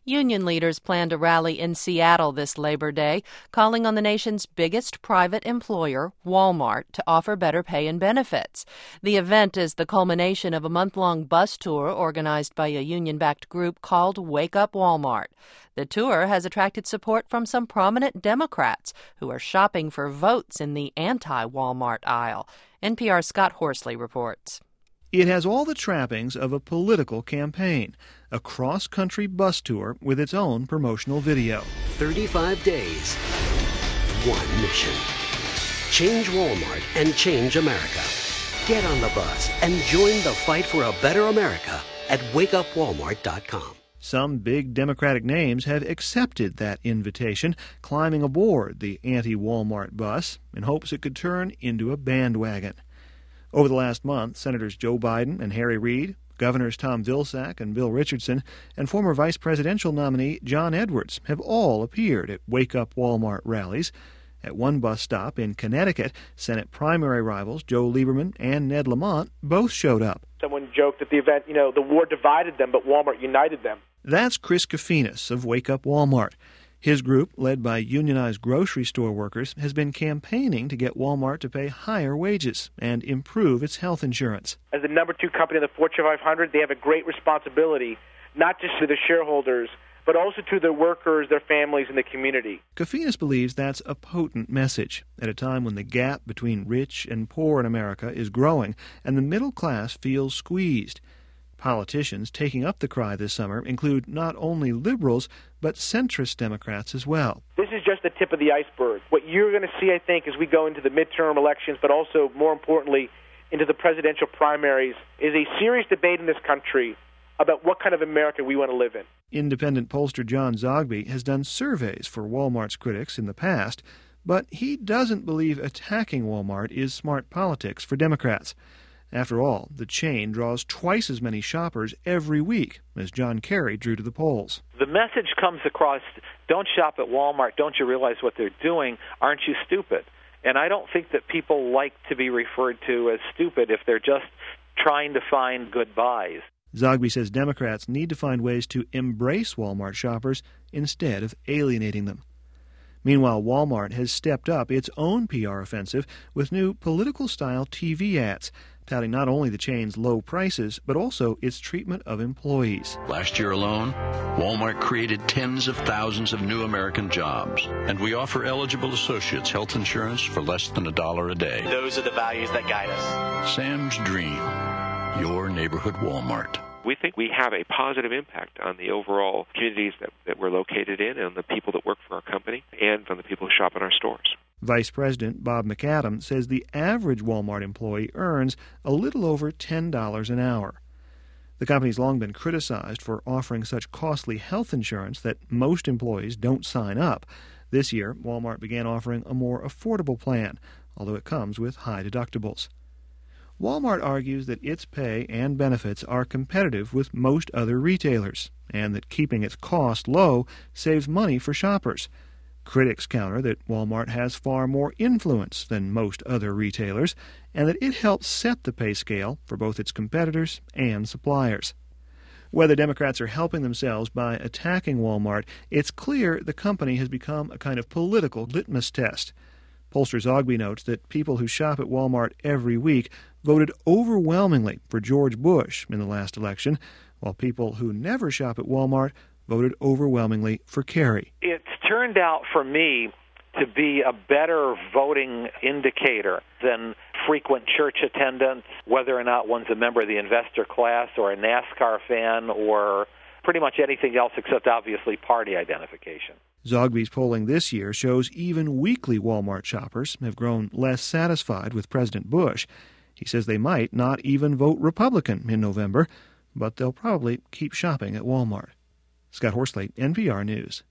Union leaders plan to rally in Seattle this Labor Day, calling on the nation's biggest private employer, Walmart, to offer better pay and benefits. The event is the culmination of a month-long bus tour organized by a union-backed group called Wake Up Walmart. The tour has attracted support from some prominent Democrats who are shopping for votes in the anti-Walmart aisle. NPR's Scott Horsley reports. It has all the trappings of a political campaign, a cross-country bus tour with its own promotional video. 35 days, one mission. Change Walmart and change America. Get on the bus and join the fight for a better America at wakeupwalmart.com. Some big Democratic names have accepted that invitation, climbing aboard the anti-Walmart bus in hopes it could turn into a bandwagon. Over the last month, Senators Joe Biden and Harry Reid, Governors Tom Vilsack and Bill Richardson, and former vice presidential nominee John Edwards have all appeared at Wake Up Walmart rallies. At one bus stop in Connecticut, Senate primary rivals Joe Lieberman and Ned Lamont both showed up. Someone joked at the event, the war divided them, but Walmart united them. That's Chris Kofinas of Wake Up Walmart. His group, led by unionized grocery store workers, has been campaigning to get Walmart to pay higher wages and improve its health insurance. As the number 2 company in the Fortune 500, they have a great responsibility, not just to the shareholders, but also to their workers, their families, and the community. Kofinas believes that's a potent message at a time when the gap between rich and poor in America is growing and the middle class feels squeezed. Politicians taking up the cry this summer include not only liberals, but centrist Democrats as well. This is just the tip of the iceberg. What you're going to see, I think, as we go into the midterm elections, but also, more importantly, into the presidential primaries, is a serious debate in this country about what kind of America we want to live in. Independent pollster John Zogby has done surveys for Walmart's critics in the past, but he doesn't believe attacking Walmart is smart politics for Democrats. After all, the chain draws twice as many shoppers every week as John Kerry drew to the polls. The message comes across, don't shop at Walmart, don't you realize what they're doing, aren't you stupid? And I don't think that people like to be referred to as stupid if they're just trying to find good buys. Zogby says Democrats need to find ways to embrace Walmart shoppers instead of alienating them. Meanwhile, Walmart has stepped up its own PR offensive with new political-style TV ads, touting not only the chain's low prices, but also its treatment of employees. Last year alone, Walmart created tens of thousands of new American jobs, and we offer eligible associates health insurance for less than $1 a day. Those are the values that guide us. Sam's Dream, your neighborhood Walmart. We think we have a positive impact on the overall communities that we're located in and the people that work for our company and on the people who shop in our stores. Vice President Bob McAdam says the average Walmart employee earns a little over $10 an hour. The company's long been criticized for offering such costly health insurance that most employees don't sign up. This year, Walmart began offering a more affordable plan, although it comes with high deductibles. Walmart argues that its pay and benefits are competitive with most other retailers, and that keeping its cost low saves money for shoppers. Critics counter that Walmart has far more influence than most other retailers, and that it helps set the pay scale for both its competitors and suppliers. Whether Democrats are helping themselves by attacking Walmart, it's clear the company has become a kind of political litmus test. Pollster Zogby notes that people who shop at Walmart every week voted overwhelmingly for George Bush in the last election, while people who never shop at Walmart voted overwhelmingly for Kerry. It's turned out for me to be a better voting indicator than frequent church attendance, whether or not one's a member of the investor class or a NASCAR fan or pretty much anything else except obviously party identification. Zogby's polling this year shows even weekly Walmart shoppers have grown less satisfied with President Bush. He says they might not even vote Republican in November, but they'll probably keep shopping at Walmart. Scott Horsley, NPR News.